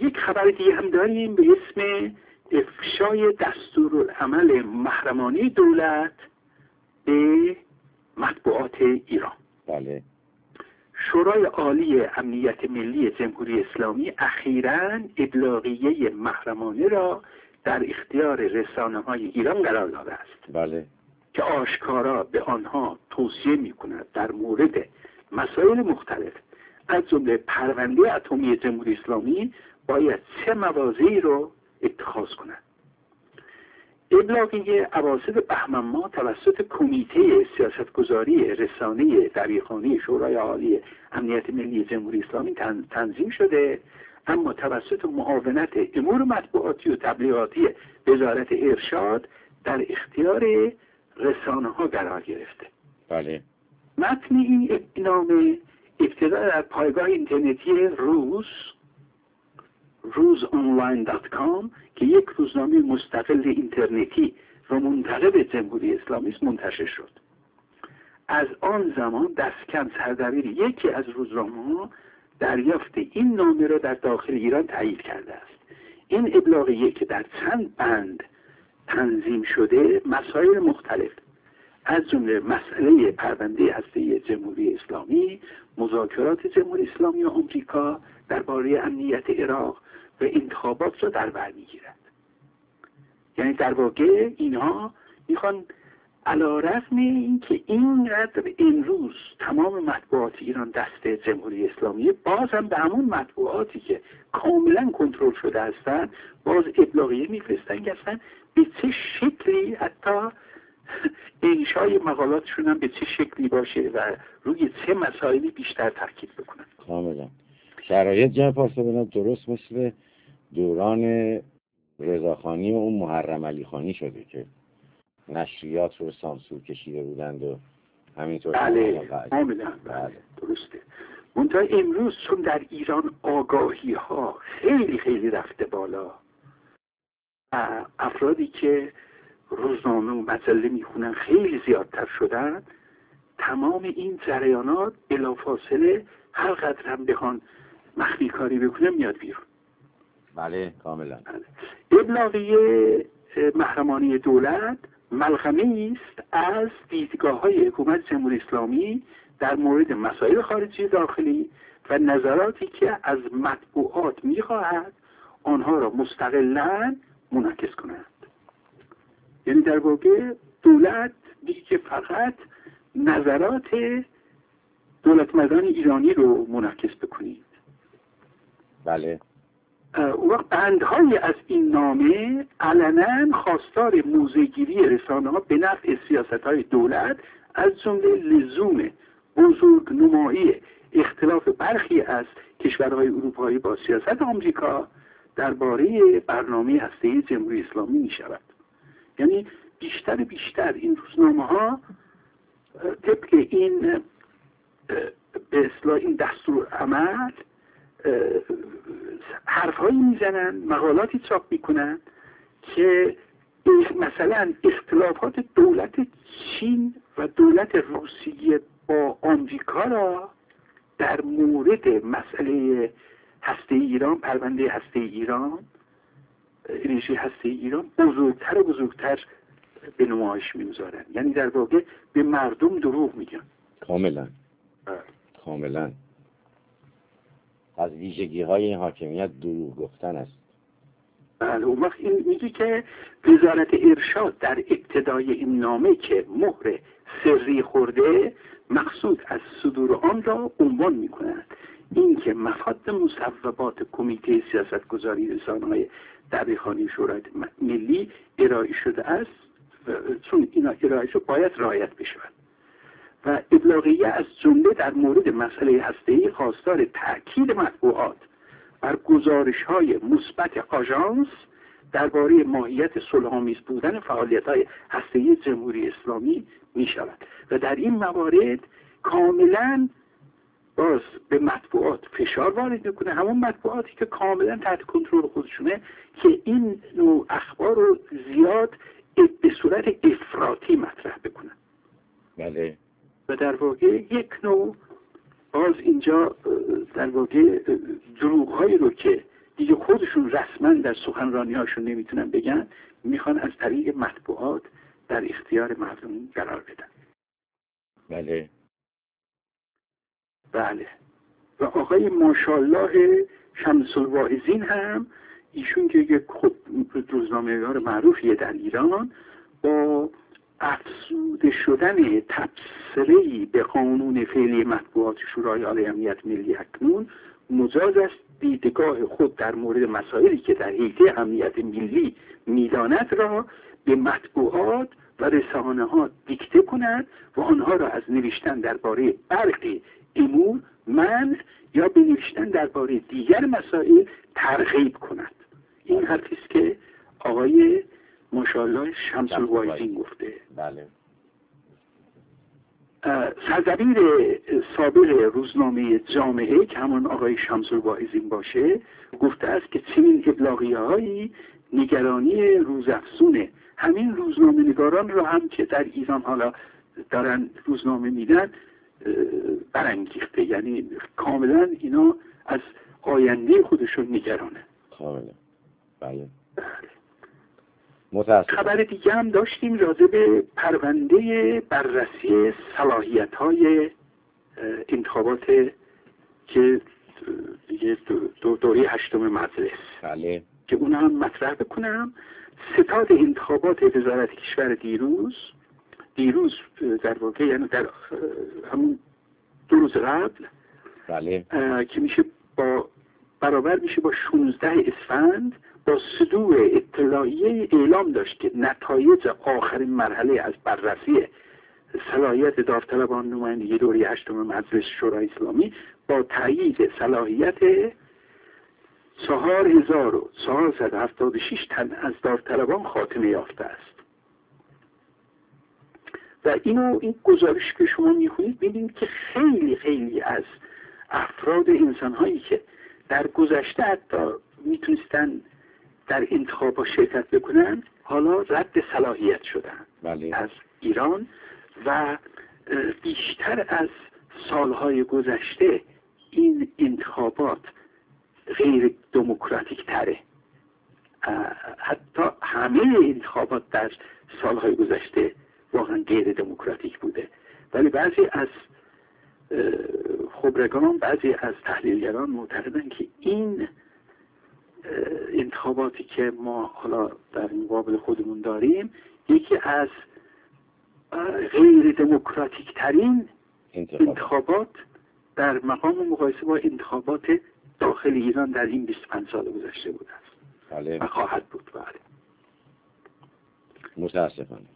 یک خبر دیگه هم داریم به اسم افشای دستورالعمل محرمانه دولت به مطبوعات ایران. بله. شورای عالی امنیت ملی جمهوری اسلامی اخیراً ابلاغیه محرمانه را در اختیار رسانه‌های ایران قرار داده است. بله. که آشکارا به آنها توصیه می‌کند در مورد مسائل مختلف از جمله پرونده اتمی جمهوری اسلامی باید چه مواضعی رو اتخاذ کنند. ابلاغیه اواسط بهمن ماه توسط کمیته سیاستگذاری رسانه دبیرخانه شورای عالی امنیت ملی جمهوری اسلامی تنظیم شده، اما توسط معاونت امور مطبوعاتی و تبلیغاتی وزارت ارشاد در اختیار رسانه‌ها قرار گرفته. بله. متن این نامه ابتدا در پایگاه اینترنتی روزonline.com که یک روزنامه مستقل اینترنتی و منتقد جمهوری اسلامی است منتشر شد. از آن زمان دستکم سردبیر یکی از روزنامه‌ها دریافت این نامه را در داخل ایران تایید کرده است. این ابلاغیه که در چند بند تنظیم شده مسائل مختلف از جمله مسئله پرونده هسته جمهوری اسلامی، مذاکرات جمهوری اسلامی و آمریکا درباره امنیت عراق و انتخابات را در بر میگیرد. یعنی در واقع اینها میخوان علی‌رغم اینکه اینقدر امروز تمام مطبوعات ایران دست جمهوری اسلامی، باز هم به همون مطبوعاتی که کاملا کنترل شده هستند باز ابلاغیه میفرستن که اصلا به چه شکلی حتی انشای مقالاتشون هم به چه شکلی باشه و روی چه مسائلی بیشتر تاکید بکنن. کاملا شرایط جناب پاسبان درست مثل دوران رضاخانی و اون محرم علی خانی شده که نشریات رو سانسور کشیده بودند و همینطور. بله کاملا بله درسته. منتها امروز چون در ایران آگاهی ها خیلی خیلی رفته بالا، افرادی که روزنامه و مجله میخونن خیلی زیادتر شدن، تمام این جریانات بلافاصله هر قدر هم بخوان مخفی کاری بکنه میاد بیرون. بله کاملا. ابلاغیه محرمانه دولت ملغمه است از دیدگاه‌های حکومت جمهوری اسلامی در مورد مسائل خارجی داخلی و نظراتی که از مطبوعات میخواهد آنها را مستقلاً منعکس کنند. یعنی در واقع دولت میگه که فقط نظرات دولتمردان ایرانی رو منعکس بکنید. بله. اون وقت بندهای از این نامه علنا خواستار موضع‌گیری رسانه‌ها به نفع سیاست‌های دولت از جمله لزوم بزرگ نمایی اختلاف برخی از کشورهای اروپایی با سیاست آمریکا درباره برنامه هسته‌ای جمهوری اسلامی می شود. یعنی بیشتر این روزنامه‌ها طبق این به اصطلاح این دستور عمل حرفهایی میزنن، مقالاتی چاپ میکنن که مثلا اختلافات دولت چین و دولت روسیه با آمریکا را در مورد مسئله هسته ایران، پرونده هسته ایران، انرژی هسته ایران بزرگتر و بزرگتر به نمایش میگذارن. یعنی در واقع به مردم دروغ میگن. کاملا کاملا از ویژگی‌های این حاکمیت دروغ گفتن است. بله. اون وقت این میگه که وزارت ارشاد در ابتدای این نامه که مهر سری خورده مقصود از صدور آن را عنوان می‌کند این که مفاد مصوبات کمیته سیاستگذاری رسانه‌های دبیرخانه شورای ملی ارائه شده است چون اینا ارائه شده باید رعایت بشود و ابلاغیه از جمله در مورد مسئله هسته‌ای خواستار تأکید مطبوعات بر گزارش‌های مثبت آژانس درباره ماهیت صلح‌آمیز بودن فعالیت‌های هسته‌ای جمهوری اسلامی می‌شود و در این موارد کاملاً باز به مطبوعات فشار وارد میکنه، همون مطبوعاتی که کاملا تحت کنترل خودشونه که این نوع اخبار رو زیاد به صورت افراطی مطرح بکنن. بله. و در واقع یک نوع باز اینجا در واقع دروغ‌هایی رو که دیگه خودشون رسما در سخنرانی هاشون نمیتونن بگن، میخوان از طریق مطبوعات در اختیار مردم قرار بدن. بله بله. و آقای ماشاءالله شمس الواعظین هم، ایشون که یک روزنامه‌نگار معروفیه در ایران، با افزوده شدن تبصره‌ای به قانون فعلی مطبوعات شورای عالی امنیت ملی اکنون مجاز است دیدگاه خود در مورد مسائلی که در حیطه امنیت ملی میداند را به مطبوعات و رسانه‌ها دیکته کند و آنها را از نوشتن درباره برخی امور منع یا به نوشتن درباره دیگر مسائل ترغیب کند. این حرفی است که آقای ماشاءالله شمس الواعظین گفته. بله. سردبیر سابق روزنامه جامعه که همان آقای شمس الواعظین باشه گفته است که چنین ابلاغیه‌هایی نگرانی روزافزون همین روزنامه نگاران را هم که در ایران حالا دارن روزنامه میدن برانگیخته. یعنی کاملا اینا از آینده خودشون نگرانه. کاملا. بله. خبر دیگه هم داشتیم راجع به پرونده بررسی صلاحیت‌های انتخابات که دوره 8 مجلس. بله. که اون هم مطرح بکنم. ستاد انتخابات وزارت کشور دیروز در واقع یعنی در همون 2 روز قبل، بله، که میشه برابر میشه با 16 اسفند، با صدور اطلاعیه اعلام داشت که نتایج آخرین مرحله از بررسی صلاحیت داوطلبان نمایندگی دوره 8 مجلس شورای اسلامی با تایید صلاحیت 4476 تن از داوطلبان خاتمه یافته است. و این گزارش که شما میخونید ببینید که خیلی خیلی از افراد انسانهایی که در گذشته حتی میتونستن در انتخابات شرکت بکنن حالا رد صلاحیت شدن. بله. از ایران و بیشتر از سالهای گذشته این انتخابات غیر دموکراتیک تره. حتی همه انتخابات در سالهای گذشته واقعا غیر دموکراتیک بوده، ولی بعضی از خبرگان، بعضی از تحلیلگران معتقدن که این انتخاباتی که ما حالا در مقابل خودمون داریم یکی از غیر دموکراتیک ترین انتخابات در مقام مقایسه با انتخابات داخل ایران در این 25 سال گذشته بوده است. بله. و خواهد بود. بله. متاسفانه.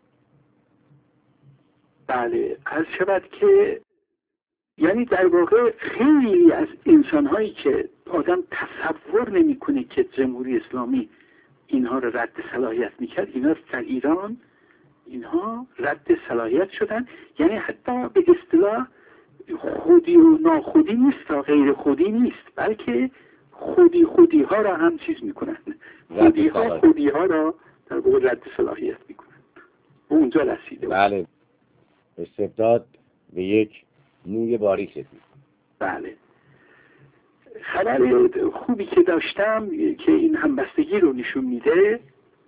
بله. عرض شود که یعنی در واقع خیلی از انسانهایی که آدم تصور نمیکنه که جمهوری اسلامی اینها رو رد صلاحیت میکرد، اینا در ایران اینها رد صلاحیت شدن. یعنی حتی به اصطلاح خودی و ناخودی نیست تا غیر خودی نیست، بلکه خودی ها را هم چیز میکنن، خودی ها را در واقع رد صلاحیت میکنن. اونجا رسیده. بله. استبداد به یک موی باریک رسید. بله. خبر خوبی که داشتم که این همبستگی رو نشون میده،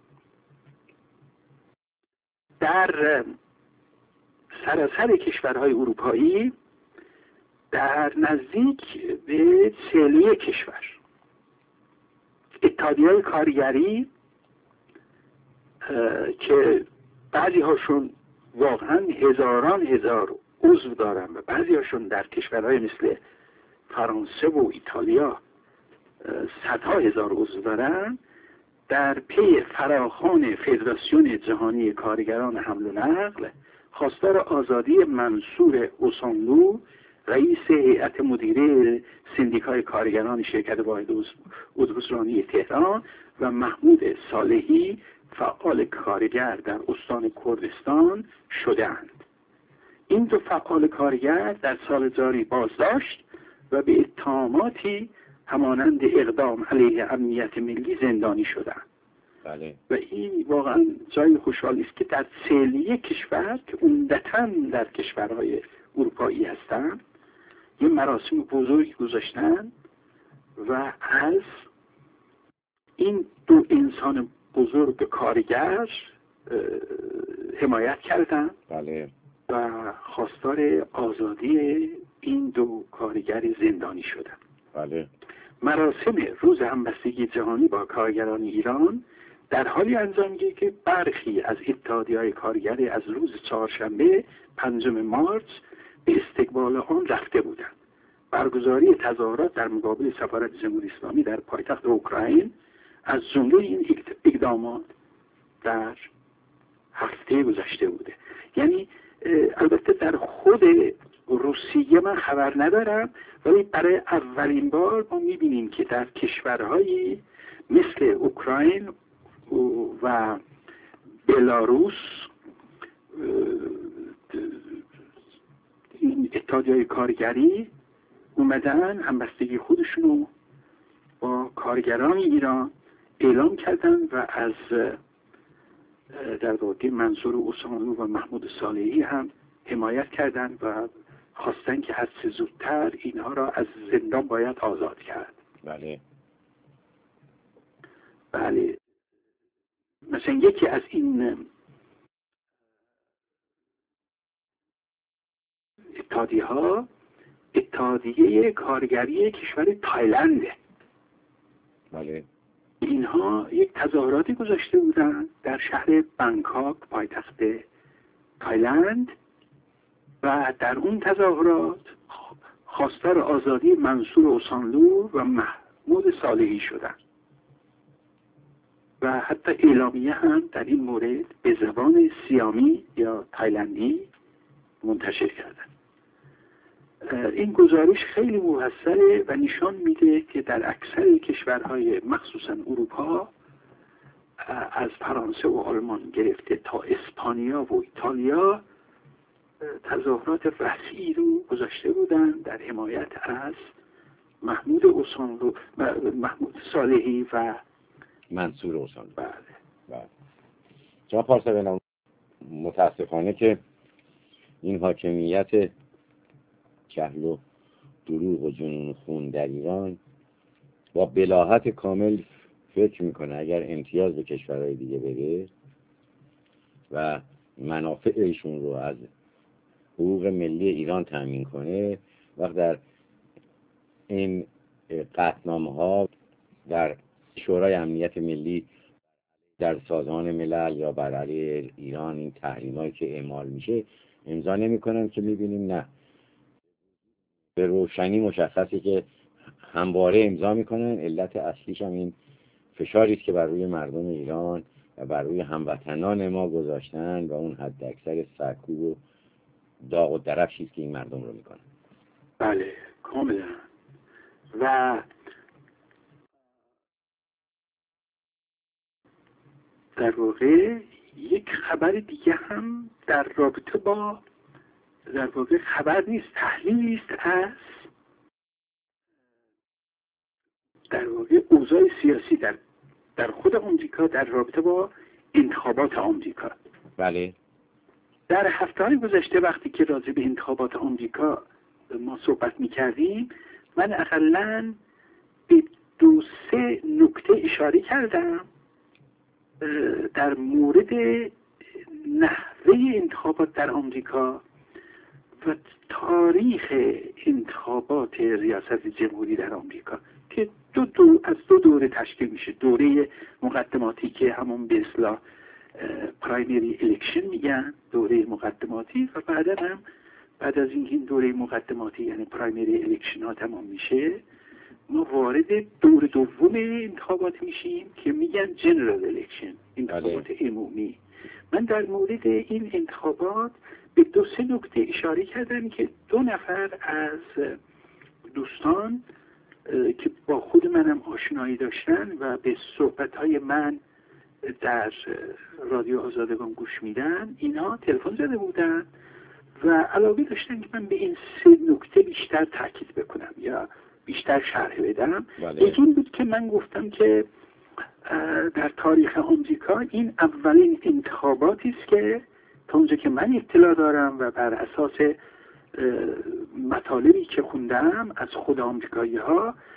در سراسر کشورهای اروپایی در نزدیک به 41 کشور اتحادیه‌های کارگری که بعضی هاشون واقعا هزار عضو دارن و بعضی هاشون در کشورهای مثل فرانسه و ایتالیا صدها هزار عضو دارن، در پی فراخوان فدراسیون جهانی کارگران حمل و نقل خواستار آزادی منصور اوسانلو، رئیس هیئت مدیره سندیکای کارگران شرکت واحد اتوبوسرانی تهران و محمود صالحی، فعال کارگر در استان کردستان شدند. این 2 فعال کارگر در سال جاری بازداشت و به اتهاماتی همانند اقدام علیه امنیت ملی زندانی شدند. بله. و این واقعا جای خوشحالی است که در 41 کشور که عمدتاً در کشورهای اروپایی هستند یه مراسم بزرگی گذاشتن و از این دو انسان بزرگ کارگر حمایت کردند بله. و خواستار آزادی این دو کارگر زندانی شدند. بله. مراسم روز همبستگی جهانی با کارگران ایران در حالی انجام گیرد که برخی از اتحادیه‌های کارگر از روز چهارشنبه 5 مارس به استقبال آن رفته بودند. برگزاری تظاهرات در مقابل سفارت جمهوری اسلامی در پایتخت اوکراین از جمله این اقدامات در هفته گذشته بوده. یعنی البته در خود روسیه من خبر ندارم، ولی برای اولین بار ما میبینیم که در کشورهایی مثل اوکراین و بلاروس این اتحادیه‌های کارگری اومدن همبستگی خودشونو با کارگران ایران اعلام کردن و از در واقع منصور اوسانلو و محمود صالحی هم حمایت کردند و خواستن که هر چه زودتر اینها را از زندان باید آزاد کرد. بله. بله. مثلا یکی از این اتحادیه کارگری کشور تایلنده. بله. اینها یک تظاهراتی گذاشته بودند در شهر بانکوک پایتخت تایلند و در اون تظاهرات خواستار آزادی منصور اوسانلو و محمود صالحی شدند و حتی اعلامیه هم در این مورد به زبان سیامی یا تایلندی منتشر کردند. این گزارش خیلی مفصله و نشان میده که در اکثر کشورهای مخصوصا اروپا از فرانسه و آلمان گرفته تا اسپانیا و ایتالیا تظاهرات وسیعی رو گذاشته بودن در حمایت از محمود صالحی و منصور اوسانلو. بله. جناب پارسا، متاسفانه که این حاکمیت جهل و دروغ و جنون خون در ایران با بلاهت کامل فکر میکنه اگر امتیاز به کشورهای دیگه بده و منافع ایشون رو از حقوق ملی ایران تامین کنه، وقت در این قطعنامه‌ها در شورای امنیت ملی در سازمان ملل یا بر علیه ایران این تحریمایی که اعمال میشه امضا نمیکنن، که میبینیم نه، به روشنی مشخصه که همواره امضا میکنن. علت اصلیش هم این فشاری است که بر روی مردم ایران و بر روی هموطنان ما گذاشتن و اون حد اکثر سرکوب و داغ و درفشی است که این مردم رو میکنن. بله کاملا. و در واقع یک خبر دیگه هم در رابطه با در واقع خبر نیست، تحلیلی است از در واقع اوضاع سیاسی در خود آمریکا در رابطه با انتخابات آمریکا. بله. در هفته‌های گذشته وقتی که راجع به انتخابات آمریکا ما صحبت می‌کردیم، من اقلاً به 2-3 نکته اشاره کردم در مورد نحوه انتخابات در آمریکا و تاریخ انتخابات ریاست جمهوری در آمریکا که از دو دوره تشکیل میشه. دوره مقدماتی که همون به اصطلاح پرایمری الکشن میگن، دوره مقدماتی، و بعد از اینکه این دوره مقدماتی یعنی پرایمری الکشن ها تمام میشه، ما وارد دور دوم انتخابات میشیم که میگن جنرال الکشن، انتخابات عمومی. من در مورد این انتخابات به 2-3 نکته اشاره کردم که 2 نفر از دوستان که با خود منم آشنایی داشتن و به صحبت‌های من در رادیو آزادگان گوش میدن، اینا تلفن زده بودن و علاقه داشتن که من به این 3 نکته بیشتر تاکید بکنم یا بیشتر شرح بدم. یکی این بود که من گفتم که در تاریخ آمریکا این اولین انتخاباتی است که تا اونجا که من اطلاع دارم و بر اساس مطالبی که خوندم از خود آمریکایی‌ها،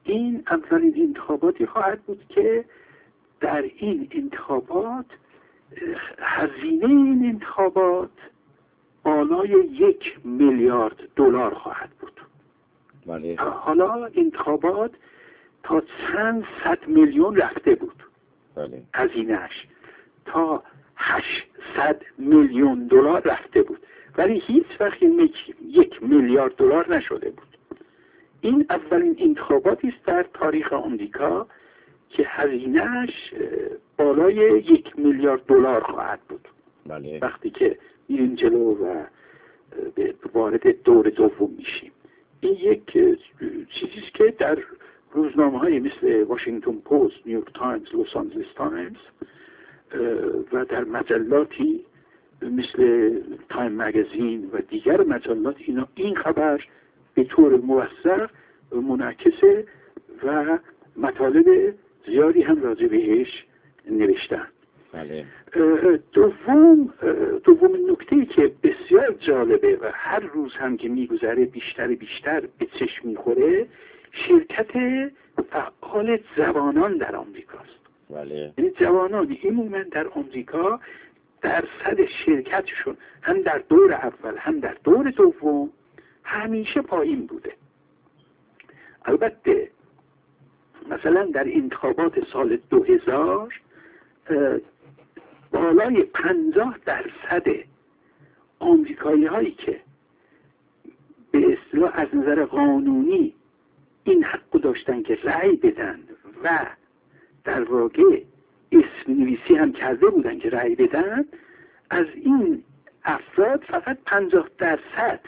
این اولین انتخاباتی خواهد بود که در این انتخابات هزینه این انتخابات بالای 1 میلیارد دلار خواهد بود. بله. حالا انتخابات تا چند صد میلیون رفته بود. بله. هزینه‌اش تا 800 میلیون دلار رفته بود، ولی هیچ وقت 1 میلیارد دلار نشده بود. این اولین انتخاباتی است در تاریخ آمریکا که هزینه‌اش بالای 1 میلیارد دلار خواهد بود. بله. وقتی که میریم جلو و وارد دور دوم میشیم. این یک چیزی است که در روزنامه‌های مثل واشنگتن پست، نیویورک تایمز، لس آنجلس تایمز و در مجلاتی مثل تایم مگزین و دیگر مجلات این خبر به طور موثق منعکسه و مطالب زیادی هم راجع بهش نوشتن. بله. دوم نکته‌ای که بسیار جالبه و هر روز هم که میگذره بیشتر به چشم میخوره، شرکت فعال جوانان در آمریکاست. بله. یعنی جوانان عموما در آمریکا درصد شرکتشون هم در دور اول هم در دور دوم همیشه پایین بوده. البته مثلا در انتخابات سال 2000 بالای 50% آمریکایی هایی که به اصطلاح از نظر قانونی این حق داشتن که رأی بدن و در واقع اسم نویسی هم کرده بودن که رأی بدن، از این افراد فقط 50%،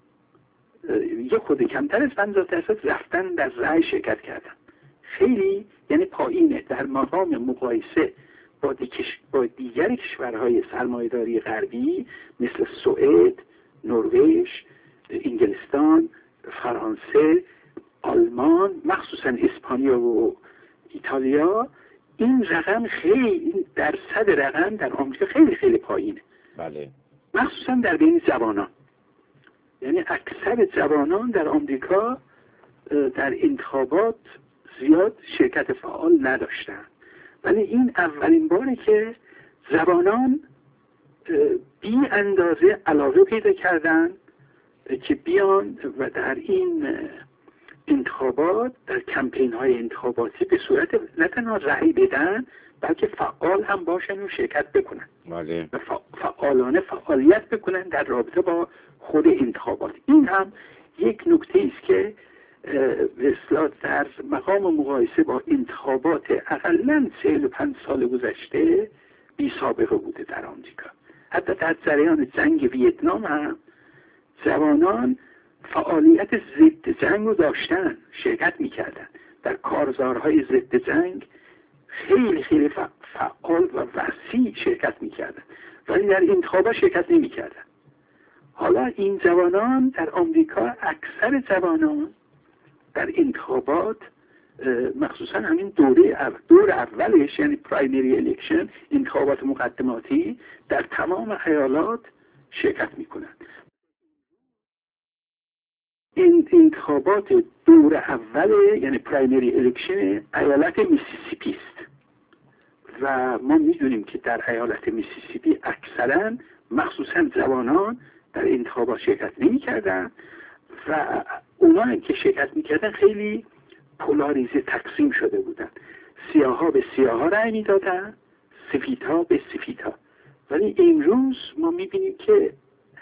یه خود کمتر از 50% رفتن در رأی شرکت کردن. خیلی یعنی پایینه در مقام مقایسه با دیگر کشورهای سرمایه‌داری غربی مثل سوئد، نروژ، انگلستان، فرانسه، آلمان، مخصوصا اسپانیا و ایتالیا. این رقم خیلی درصد رقم در آمریکا خیلی پایینه. بله. مخصوصا در بین جوانان. یعنی اکثر جوانان در آمریکا در انتخابات زیاد شرکت فعال نداشتن، ولی این اولین باره که جوانان بی اندازه علاقه پیدا کردن که بیان و در این انتخابات، در کمپین های انتخاباتی به صورت نه رأی بدن بلکه فعال هم باشن و شرکت بکنن. بله. و فعالانه فعالیت بکنن در رابطه با خود انتخابات. این هم یک نکته است که اصلاح در مقام مقایسه با انتخابات اقلاً 45 سال گذشته بی سابقه بوده در آمریکا. حتی در جریان جنگ ویتنام هم جوانان فعالیت ضد جنگ رو داشتن، شرکت میکردن در کارزارهای ضد جنگ، خیلی فعال و وسیع شرکت میکردن، ولی در انتخابات شرکت نمیکردن. حالا این جوانان در آمریکا، اکثر جوانان در انتخابات، مخصوصا همین دور اولش یعنی پرایمری الیکشن، انتخابات مقدماتی، در تمام ایالات شرکت میکنند. این انتخابات دور اول یعنی پرایمری الیکشن ایالت میسیسیپی است و ما میدونیم که در ایالت میسیسیپی اکثرا مخصوصا جوانان در انتخابات شرکت نمی‌کردند و اونایی که شرکت می‌کردن خیلی پولاریزه تقسیم شده بودند. سیاها به سیاها رأی میدادن، سفیدها به سفیدها. ولی امروز ما می‌بینیم که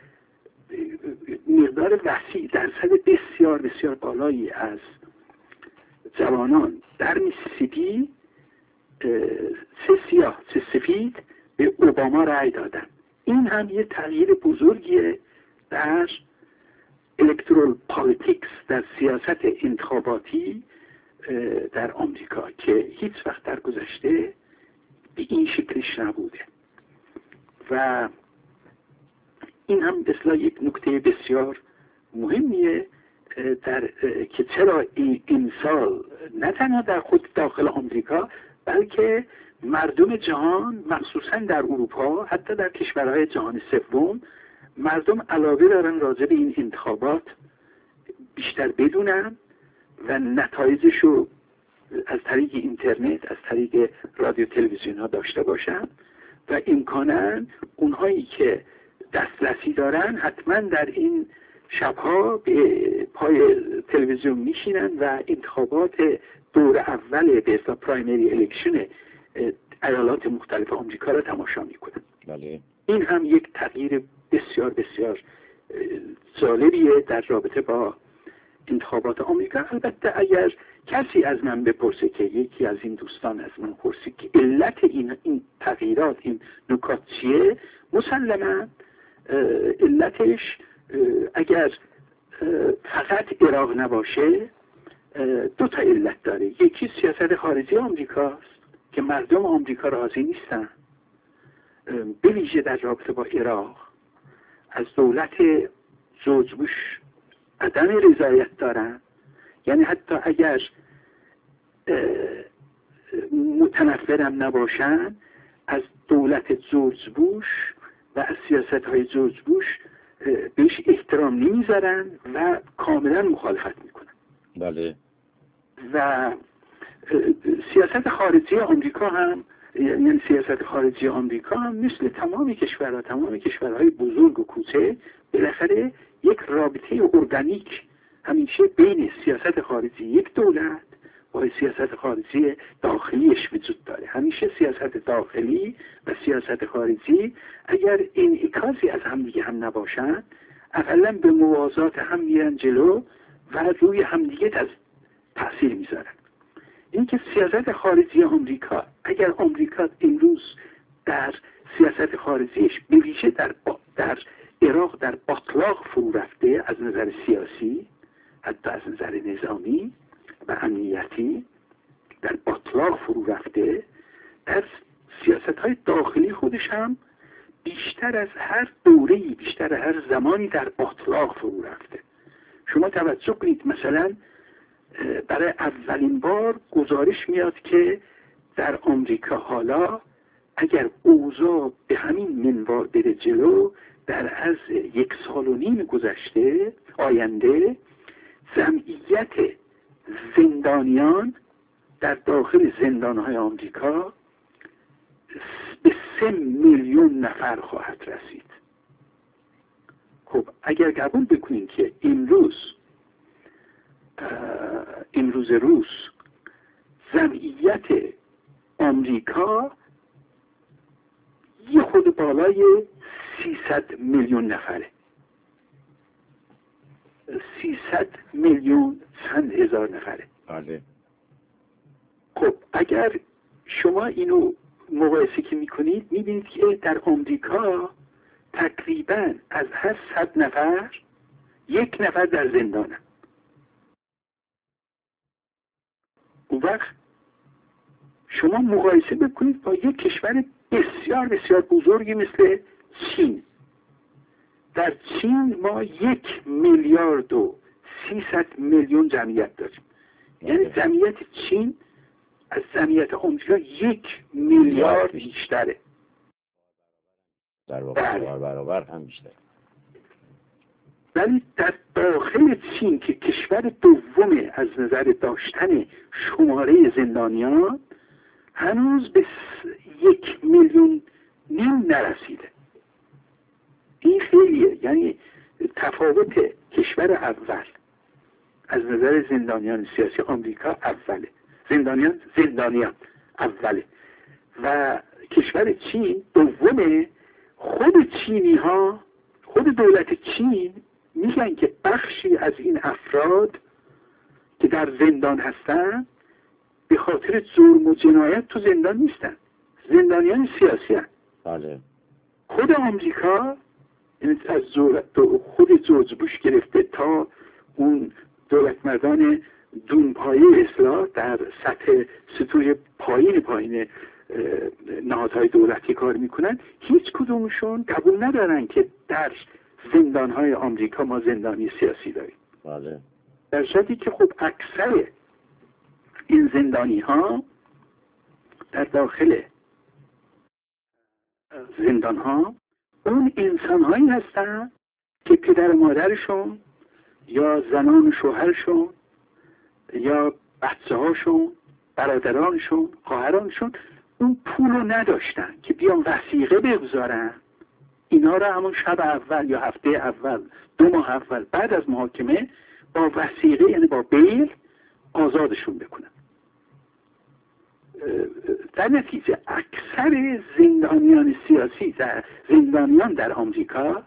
مقدار وسیع، درصد بسیار بالایی از جوانان در میسیسیپی، چه سیاه چه سفید، به اوباما رأی دادن. این هم یه تغییر بزرگیه در الکترال پالیتیکس، در سیاست انتخاباتی در آمریکا که هیچ وقت در گذشته به این شکلش نبوده. و این هم مثلا یک نکته بسیار مهمیه که چرا این سال نه تنها در خود داخل آمریکا بلکه مردم جهان، مخصوصا در اروپا، حتی در کشورهای جهان سوم، مردم علاقه دارن راجع به این انتخابات بیشتر بدونن و نتایجش رو از طریق اینترنت، از طریق رادیو تلویزیون ها داشته باشن و امکاناً اونهایی که دسترسی دارن حتما در این شبها به پای تلویزیون میشینن و انتخابات دور اول به اصطلاح پرایمری الکشن ایالات مختلف آمریکا را تماشا میکنن. بله. این هم یک تغییر بسیار بسیار جالبیه در رابطه با انتخابات آمریکا. البته اگر کسی از من بپرسه، که یکی از این دوستان از من پرسید که علت این تغییرات، این نکات چیه، مسلما علتش اگر فقط عراق نباشه دو تا علت داره. یکی سیاست خارجی آمریکاست که مردم آمریکا راضی نیستن، به ویژه در رابطه با عراق از دولت جورج بوش عدم رضایت دارن. یعنی حتی اگر متنفرم نباشن، از دولت جورج بوش و از سیاست های جورج بوش بهش احترام نمیذارن و کاملا مخالفت میکنن. بله. و سیاست خارجی آمریکا هم، یعنی سیاست خارجی آمریکا هم مثل تمام کشورهای بزرگ و کوچک بالاخره یک رابطه ارگانیک همیشه بین سیاست خارجی یک دولت با سیاست خارجی داخلیش وجود داره. همیشه سیاست داخلی و سیاست خارجی اگر انعکاسی از همدیگه هم نباشن، اقلا به موازات هم میرن جلو و روی همدیگه تاثیر میذارن. این که سیاست خارجی آمریکا، اگر آمریکا امروز در سیاست خارجیش به ویژه در عراق در باطلاق فرو رفته، از نظر سیاسی حتی از نظر نظامی و امنیتی در باطلاق فرو رفته، در سیاست های داخلی خودش هم بیشتر از هر دوره‌ای، بیشتر از هر زمانی در باطلاق فرو رفته. شما توجه کنید، مثلا برای اولین بار گزارش میاد که در آمریکا حالا اگر اوضاع به همین منوال بره جلو، در از 1.5 سال گذشته آینده جمعیت زندانیان در داخل زندانهای آمریکا به 3 میلیون نفر خواهد رسید. خب اگر قبول بکنیم که امروز روز جمعیت آمریکا یه خود بالای 300 میلیون نفره، 300 میلیون چند هزار نفره. بله. خب اگر شما اینو مقایسه که میکنید، میبینید که در آمریکا تقریبا از هر 100 نفر 1 نفر در زندانه. اون وقت شما مقایسه بکنید با یک کشور بسیار بسیار بزرگی مثل چین. در چین ما 1,300,000,000 جمعیت داریم. یعنی جمعیت چین از جمعیت آمریکا 1 میلیارد بیشتره. در واقع برابر هم بیشتره. ولی در داخل چین که کشور دومه از نظر داشتن شماره زندانیان، هنوز به 1,5 میلیون نرسیده. این خیلیه. یعنی تفاوت کشور اول از نظر زندانیان سیاسی آمریکا اوله، زندانیان اوله و کشور چین دومه. خود چینی ها، خود دولت چین میگن که بخشی از این افراد که در زندان هستن به خاطر جرم و جنایت تو زندان نیستن، زندانیان سیاسی هستن. بله. خود آمریکا از خود جورج بوش گرفته تا اون دولت مردان دونپایه اصلاح در سطح سطوح پایین نهادهای دولتی کار میکنن، هیچ کدومشون قبول ندارن که در زندانهای آمریکا ما زندانی سیاسی داریم. بله. در صورتی که خب اکثر این زندانی ها در داخل زندان ها اون انسان هایی هستن که پدر و مادرشون یا زنان و شوهرشون یا بچه هاشون برادرانشون، خواهرانشون اون پول رو نداشتن که بیان وثیقه بگذارن، اینا رو همون شب اول یا هفته اول، 2 ماه اول بعد از محاکمه با وثیقه، یعنی با بیل، آزادشون بکنن. در نتیجه اکثر زندانیان سیاسی، زندانیان در آمریکا،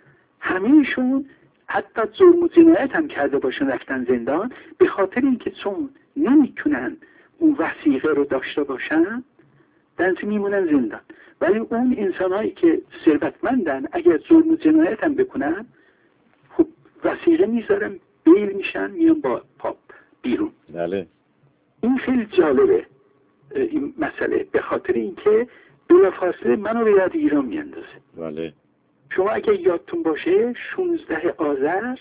همه‌شون حتی ظلم و جنایت هم کرده باشن رفتن زندان، به خاطر اینکه چون نمیتونن اون وثیقه رو داشته باشن درنچه میمونن زندان. ولی اون انسانهایی که ثروتمندن اگر ظلم و جنایت هم بکنن، خب وثیقه میذارن، بیل میشن، میان با پاپ بیرون. بله. این خیلی جالبه این مسئله، به خاطر اینکه بلافاصله منو به یاد ایران میاندازه. بله. شما اگه یادتون باشه 16 آذر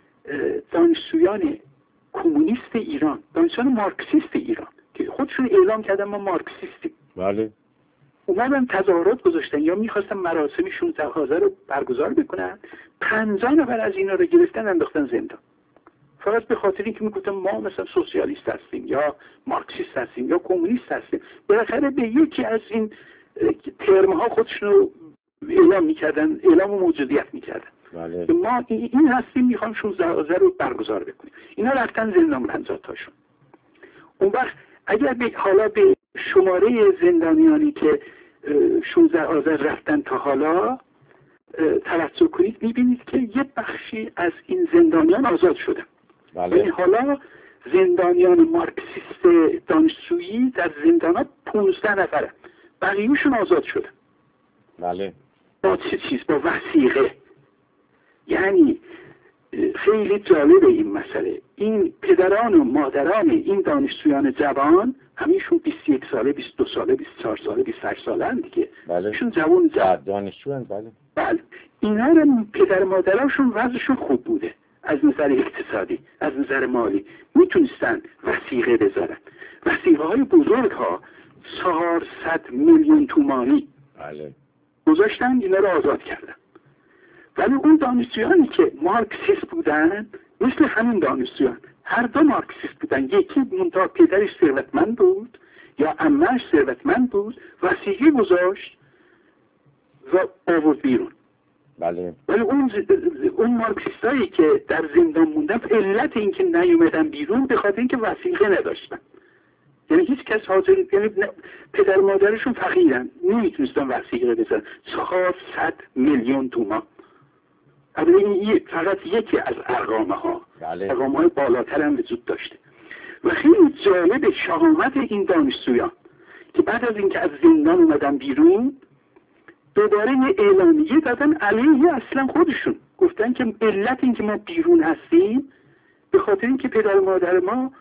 دانشجویان کمونیست ایران، دانشجویان مارکسیست ایران که خودشون اعلام کردن ما مارکسیستیم، بله، اومدن تظاهرات گذاشتن یا میخواستن مراسم 16 آذر رو برگزار بکنن، 50 نفر از اینا رو گرفتن انداختن زندان، فقط به خاطر اینکه میگفتن ما مثلا سوسیالیست هستیم یا مارکسیست هستیم یا کمونیست هستیم. بالاخره به یکی از این ترم‌ها خودشون رو اعلام میکردن، اعلام موجودیت میکردن. بله. ما این هستیم، میخوام 16 آذر رو برگزار بکنیم. اینا رفتن زندان 50 تاشون. اون وقت اگر حالا به شماره زندانیانی که 16 آذر رفتن تا حالا توجه کنید، میبینید که یه بخشی از این زندانیان آزاد شدن. بله. یعنی حالا زندانیان مارکسیست دانشجویی در زندانات 15 نفره، بقیه‌شون آزاد شدن. بله. با چه چیز؟ با وثیقه. یعنی خیلی جالب این مسئله. این پدران و مادران این دانشجویان جوان، همیشون 21 ساله، 22 ساله، 24 ساله، 28 ساله هم دیگه. بله. ایشون جوان دانشجو هستند. بله. بله. اینا رو پدر مادراشون وضعشون خوب بوده از نظر اقتصادی، از نظر مالی، میتونستن وثیقه بذارن. وثیقه های بزرگ ها 400 میلیون تومانی بله. گذاشتن، اینا رو آزاد کردن. ولی اون دانشجویانی که مارکسیست بودن، مثل همین دانشجویان هر دو مارکسیست بودن، یکی منتها پدرش ثروتمند بود یا عمه‌اش ثروتمند بود، وثیقه گذاشت و آورد بیرون. بله. ولی اون مارکسیستایی که در زندان موندن، علت این که نیومدن بیرون به خاطر اینکه وثیقه نداشتن. یعنی هیچ کس حاضر، یعنی پدر مادرشون فقیرن، نمیتونستن وثیقه بزنن. 400 میلیون تومان. این فقط یکی از ارقام ها. بله. ارقام های بالاتر هم وجود داشته. و خیلی جالب شهامت این دانشجویان که بعد از اینکه از زندان اومدن بیرون، دوباره یه اعلامیه دادن علیه اصلا خودشون. گفتن که علت این که ما بیرون هستیم به خاطر اینکه پدر مادران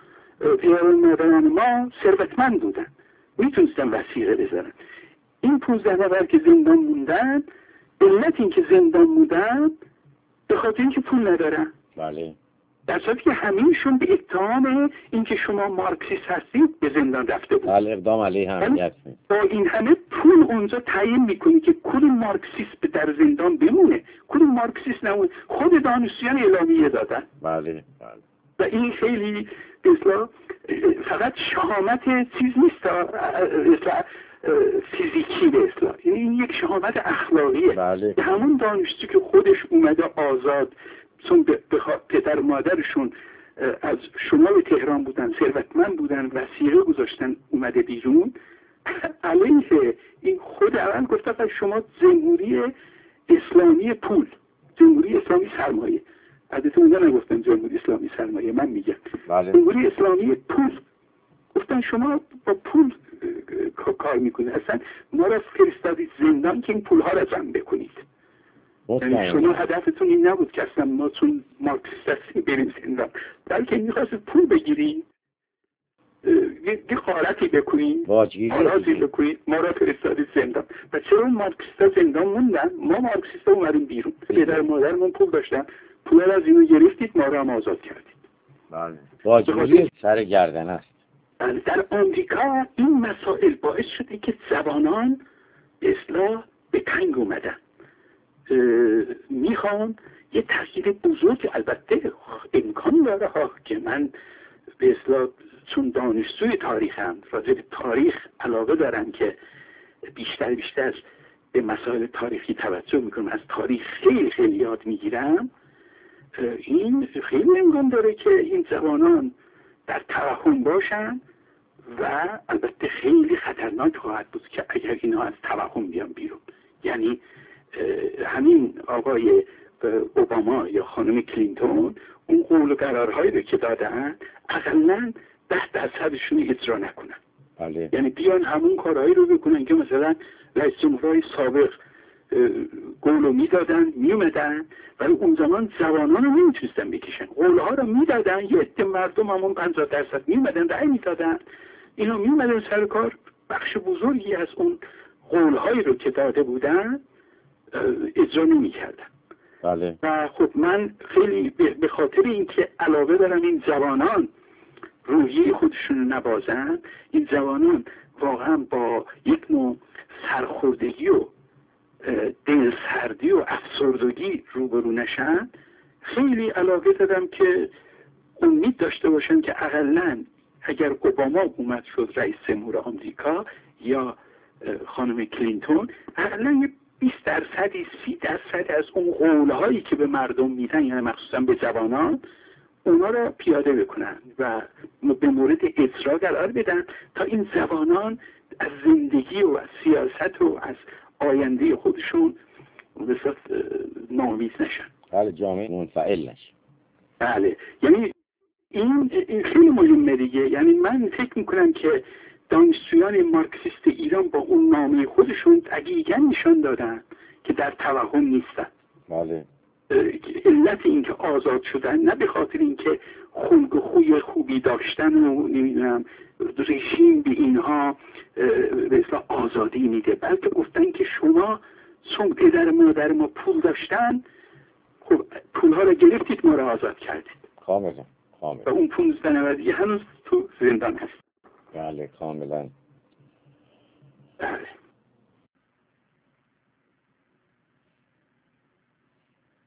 ما ثروتمند بودن، میتونستن وثیقه بذارن. این 15 نفر که زندان موندن، علت این که زندان موندن به خاطر اینکه پول ندارن. بله. در صورتی که همینشون به اتهام اینکه شما مارکسیست هستید به زندان رفته بود. بله، اقدام علیه امنیت. با این همه پول اونجا تعیین میکنی که کدوم مارکسیست در زندان بمونه، کدوم مارکسیست نمونه. خود دانشجویان اعلامیه دادن. بله. بله. و این خیلی اصلا فقط شهامت چیز نیست، اصلا فیزیکی به اصلا، این یک شهامت اخلاقیه. بله. همون دانشجو که خودش اومده آزاد، چون پدر مادرشون از شمال تهران بودن، ثروتمند بودن، وثیقه گذاشتن، اومده بیرون، علیه این خود اول گفته شما جمهوری اسلامی پول، جمهوری اسلامی سرمایه. البته اونجا نگفتن جمهوری اسلامی سرمایه، من میگم بله. جمهوری اسلامی پول. گفتن شما با پول کار میکنید، اصلا ما را فرستادید زندان که این پول ها را جمع بکنید. یعنی شما هدفتون این نبود که اصلا ما چون مارکسیست هستیم بریم زندان، بلکه میخواستید پول بگیرید، یه خارتی بکنید، حالازی بکنید، ما را فرستادید زندان. و چرا مارکسیست ها زندان موندن؟ ما مارکسیست ها اومدیم بیرون، پدر مادرمون پول داشتن، پول را از اینو گرفتید، ما را هم آزاد کردید. بله. واجبی سر گردن است. در آمریکا این مسائل باعث شده که زبانان اصلاح به تنگ اومدن، میخوان یه تغییر بزرگ، البته امکان داره ها که من به اصطلاح چون دانشجوی تاریخم، راجع به تاریخ علاقه دارم که بیشتر به مسائل تاریخی توجه میکنم، از تاریخ خیلی خیلی یاد میگیرم. این خیلی امکان داره که این جوانان در توهم باشن و البته خیلی خطرناک خواهد بود که اگر اینا از توهم بیان بیرون. یعنی همین آقای اوباما یا خانم کلینتون اون قول و قرارهایی رو که دادن اقلاً 10% اجرا نکنن. بله. یعنی بیان همون کارهایی رو بکنن که مثلا رئیس جمهورهای سابق قولو میدادن میومدن، ولی اون زمان جوانان رو نمیتونستن بکشن، قولها رو میدادن، یه عده مردم همون 50% میومدن رأی میدادن، اینا میومدن سر کار، بخش بزرگی از اون قولهایی رو که داده بودن اجرا نمیکردن. بله. و خب من خیلی به خاطر اینکه علاقه دارم این جوانان روحی خودشون نبازن، این جوانان واقعا با یک نوع سرخوردگی و دلسردی و افسردگی روبرو نشن، خیلی علاقه دارم که امید داشته باشن که اقلن اگر اوباما اومد شد رئیس جمهور آمریکا یا خانم کلینتون، اقلن 20%، 30% از اون قولهایی که به مردم میدن، یعنی مخصوصا به جوانان، اونا را پیاده بکنن و به مورد اجرا قرار بدن تا این جوانان از زندگی و از سیاست و از آینده خودشون بسیار ناامید نشن. بله، جامعه منفعل نشه. بله، یعنی این خیلی مهمه دیگه. یعنی من فکر میکنم که دانشجویان مارکسیست ایران با اون نامه خودشون دقیقاً نشان دادن که در توهم نیستن. بله. علت اینکه آزاد شدن نه به خاطر اینکه خلق و خوی خوبی داشتن و نمیدونم رژیم به اینها به اصطلاح آزادی میده، بلکه گفتن که شما چون پدر مادر ما پول داشتن، خب پولها رو گرفتید، ما رو آزاد کردید. کاملا. و اون 15 نفر هنوز تو زندان هست. بله، کاملا.